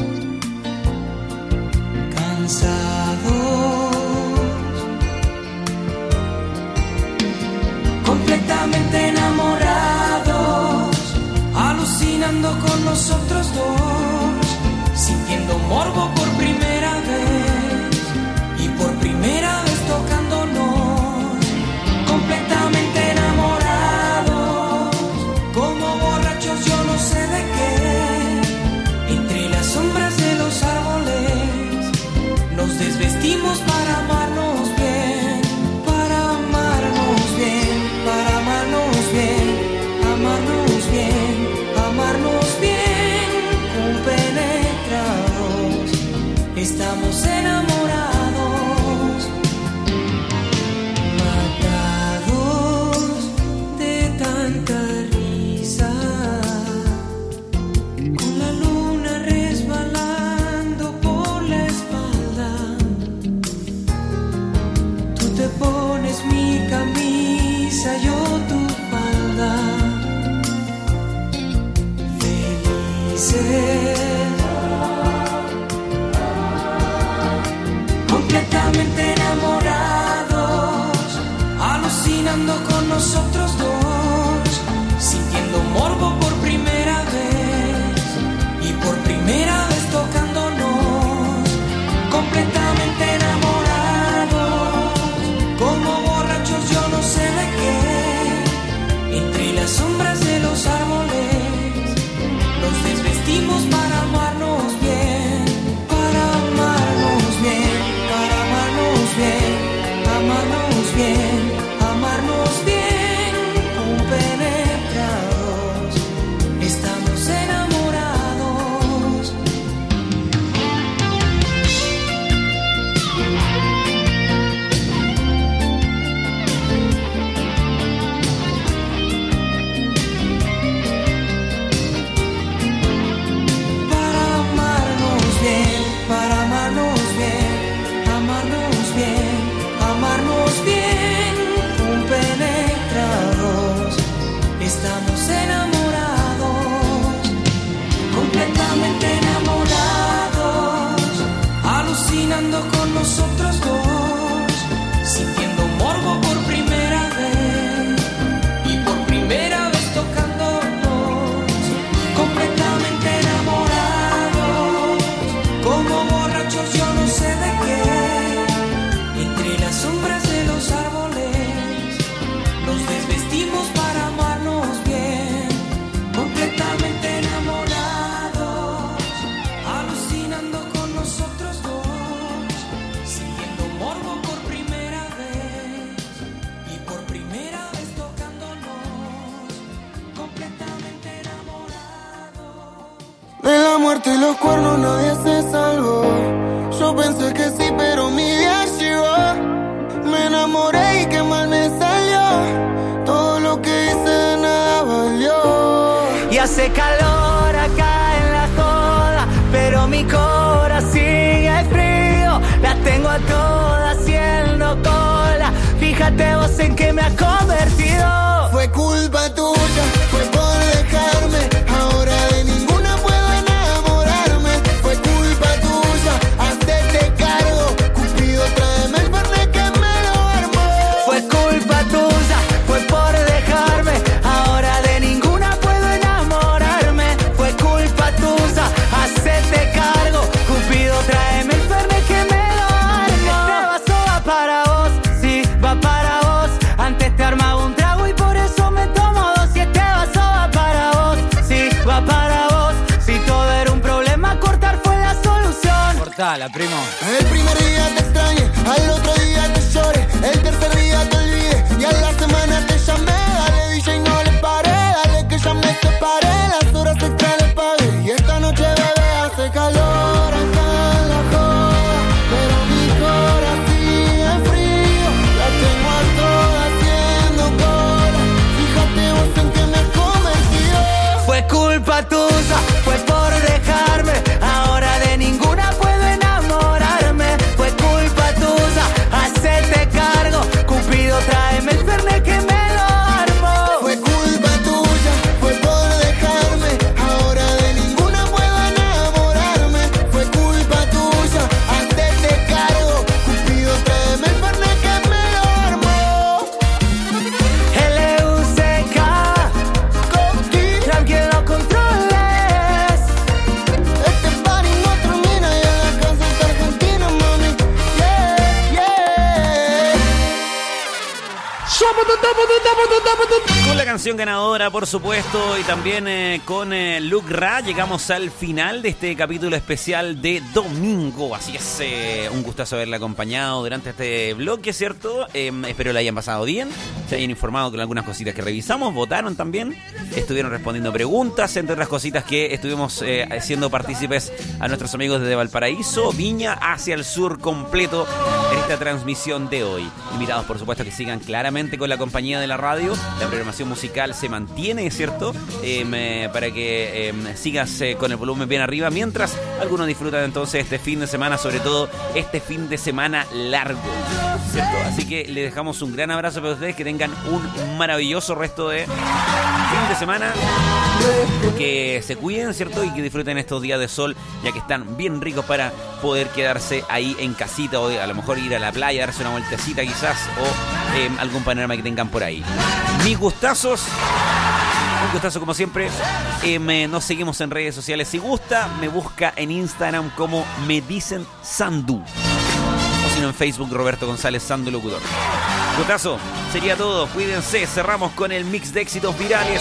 completamente enamorados, alucinando con nosotros dos, sintiendo morbo por primera vez y por primera vez tocándonos, completamente enamorados, como borrachos yo no sé de qué, entre las sombras de los árboles nos desvestimos para amarnos bien, para amarnos bien, para amarnos bien, amarnos bien, amarnos bien, compenetrados, estamos enamorados, matados de tanta risa, con la luna resbalando por la espalda. Tú te pones mi camisa, yo tu falda. Felices, completamente enamorados, alucinando con nosotros dos, sintiendo morbo por primera vez y por primera vez tocándonos, completamente enamorados, como borrachos yo no sé de qué, entre las sombras de los árboles nos desvestimos para amarnos bien, para amarnos bien, para amarnos bien, amarnos bien, amarnos bien, amarnos bien, compenetrados, estamos enamorados, completamente enamorados, alucinando con nosotros dos, sintiendo morbo por primera vez y por primera vez tocándonos, completamente enamorados, como borrachos yo no sé de qué, entre las sombras de los árboles, nos desvestimos para amarnos bien, completamente enamorados, alucinando con nosotros dos, sintiendo morbo por primera vez y por primera vez tocándonos, completamente enamorados. De la muerte y los cuernos nadie se salvó. Yo pensé que sí, pero mi día llegó. Me enamoré y qué mal me salió. Todo lo que hice de nada valió. Y hace calor acá en la joda, pero mi cora sigue frío. La tengo a todas haciendo cola. Fíjate vos en qué me ha convertido. Fue culpa tuya, fue por dejarme. Ahora de ninguna puedo enamorarme. Fue culpa tuya, hacete cargo. Cupido, tráeme el fernet que me lo armó. Fue culpa tuya, fue por dejarme. Ahora de ninguna puedo enamorarme. Fue culpa tuya, hacete cargo. Cupido, tráeme el fernet que me lo armó. Este vaso va para vos, sí, va para vos. Antes te armaba un trago y por eso me tomo dos. Y este vaso va para vos, sí, va para vos. Si todo era un problema, cortar fue la solución. Cortala, primo. El primer día te extrañé, al otro día te lloré, el tercer día te olvidé y a la semana te llamé. Dale DJ, no le paré, dale que ya me separé, las horas extra le pagué y esta noche bebé hace calor acá en la joda, pero mi corazón sigue frío, la tengo a toda haciendo cola. Fíjate vos en que me has convertido. Fue culpa tuya, fue por dejarme. Ahora de ninguna puedo enamorarme. Fue culpa tuya, hacete cargo. Cupido, tráeme el fernet que me lo armó. Fue culpa tuya, fue por dejarme. Ahora de ninguna puedo enamorarme. Fue culpa tuya, hacete cargo. Cupido, tráeme el fernet que me lo armó. L-U-C-K, ya que lo controles. Este party no termina y en la casa está Argentina, mami. Yeah, Con la canción ganadora, por supuesto, y también con Luke Ra, llegamos al final de este capítulo especial de domingo. Así es, un gustazo haberle acompañado durante este bloque, ¿cierto? Espero lo hayan pasado bien, se hayan informado con algunas cositas que revisamos, votaron también, estuvieron respondiendo preguntas, entre otras cositas que estuvimos siendo partícipes a nuestros amigos desde Valparaíso, Viña, hacia el sur completo en esta transmisión de hoy. Invitados, por supuesto, que sigan claramente con la compañía de la radio. La programación musical se mantiene, ¿cierto? Para que sigas con el volumen bien arriba, mientras algunos disfrutan entonces este fin de semana, sobre todo este fin de semana largo, ¿cierto? Así que les dejamos un gran abrazo para ustedes, que tengan un maravilloso resto de fin de semana, que se cuiden, ¿cierto? Y que disfruten estos días de sol, ya que están bien ricos para poder quedarse ahí en casita, o a lo mejor ir a la playa, darse una vueltecita quizás, o algún panorama que tengan por ahí. Mis gustazos, un gustazo como siempre. Nos seguimos en redes sociales. Si gusta, me busca en Instagram como Me Dicen Sandu, o si no en Facebook, Roberto González Sandu Locutor. Gustazo, sería todo. Cuídense. Cerramos con el mix de éxitos virales.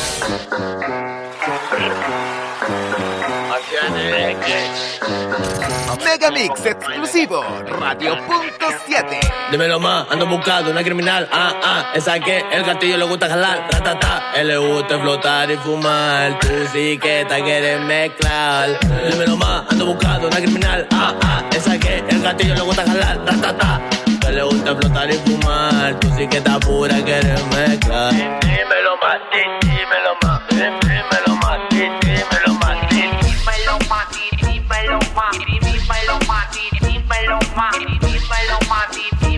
Megamix exclusivo, Radio.7. Dímelo más, ando buscando una criminal. Esa que el gatillo le gusta jalar. Ratata, él le gusta flotar y fumar. Tú sí que te quieres mezclar. Dímelo más, ando buscando una criminal. Esa que el gatillo le gusta jalar. Ratata, él le gusta flotar y fumar. Tú sí que estás pura, quieres mezclar. Dímelo más, dímelo más, dímelo más, dímelo más, dímelo más, dímelo más, dímelo más, dímelo más, dímelo más, dímelo más.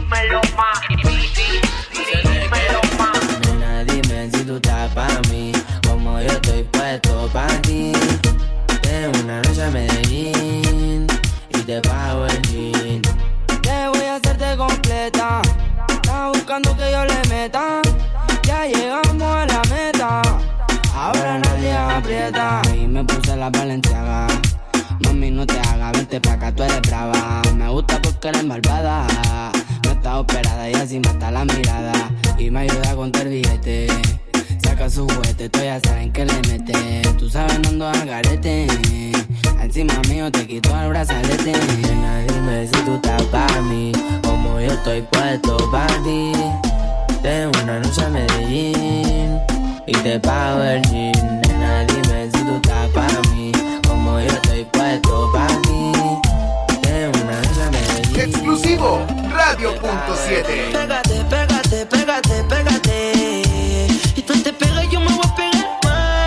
la Balenciaga. Mami, no te hagas, vente pa' acá, tú eres brava. Me gusta porque eres malvada. No está operada y así mata la mirada. Y me ayuda a contar billete. Saca su juguete, tú ya saben que le mete. Tú sabes, no ando al garete. Encima mío te quito el brazalete. Nena, dime si tú estás para mí, como yo estoy puesto para ti. Tengo una noche a Medellín y te pago el jean. Nena, dime si tú estás para mí, como yo estoy puesto para ti. Tengo una noche a Medellín. Exclusivo Radio.7. Pégate, pégate, pégate, pégate. Y tú te pegas y yo me voy a pegar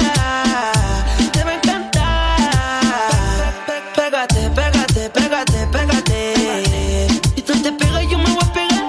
más. Te va a encantar. Pégate, pégate, pégate, pégate. Y tú te pegas y yo me voy a pegar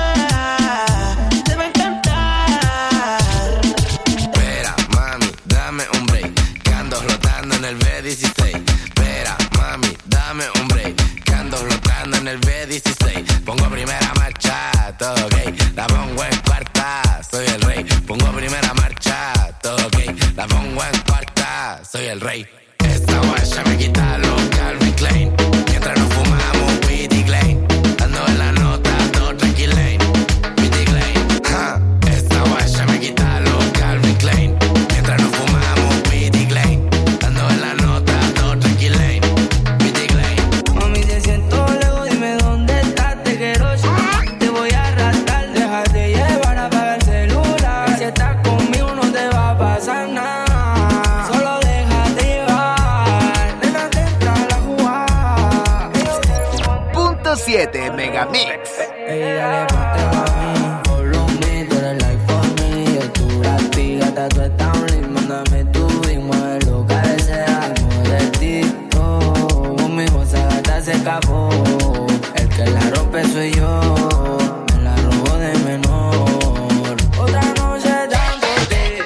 más. Te va a encantar. Espera, mami, dame un break, que ando flotando en el B16. Espera, mami, dame un break, que ando flotando en el B16. Pongo primera marcha, todo ok. La pongo en cuarta, soy el rey. Pongo primera marcha, todo ok. La pongo en cuarta, soy el rey. Esta guacha me quita los Calvin Klein. Mientras nos fumamos Pity Klein. Ando en la nota, todo tranquilane. Pity Klein. Esta guacha me quita los Calvin Klein. Mientras nos fumamos Pity Klein. Ando en la nota, todo tranquilane. Pity Klein. Mami, te siento lejos, dime dónde estás. Te quiero, te voy a arrastrar. Déjate llevar, apaga el celular. Y si estás conmigo no te va a pasar nada. Solo déjate llevar. Nena, te entra la jugada. Punto 7 Megamix. Ey, dale, ponte pa' mí. Follow me, tú eres like for me. Yo tú la pigata, tú estás un ritmo. Mándame tu ritmo, mueve lo que deseamos de ti. Oh, conmigo esa gata se escapó. El que la rompe soy yo. Me la robó de menor. Otra noche dándote,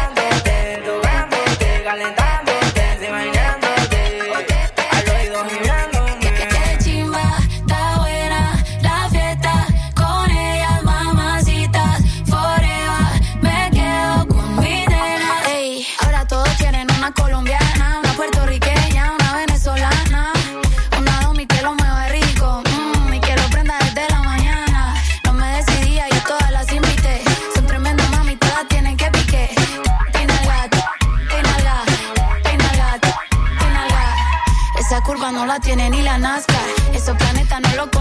tocándote, calentándote, imaginándote. Al oído girándome. Qué chimba, está buena la fiesta. Con ellas, mamacitas, forever. Me quedo con mi nena. Ey, ahora todos quieren una colombiana, una puertorriqueña, una venezolana. Una domi que lo mueve rico. Y que lo prenda desde la mañana. No me decidía y todas las invité. Son tremendas mami, todas tienen que pique. Inhala, inhala, inhala, inhala. Esa curva no la tiene ni la NASCAR.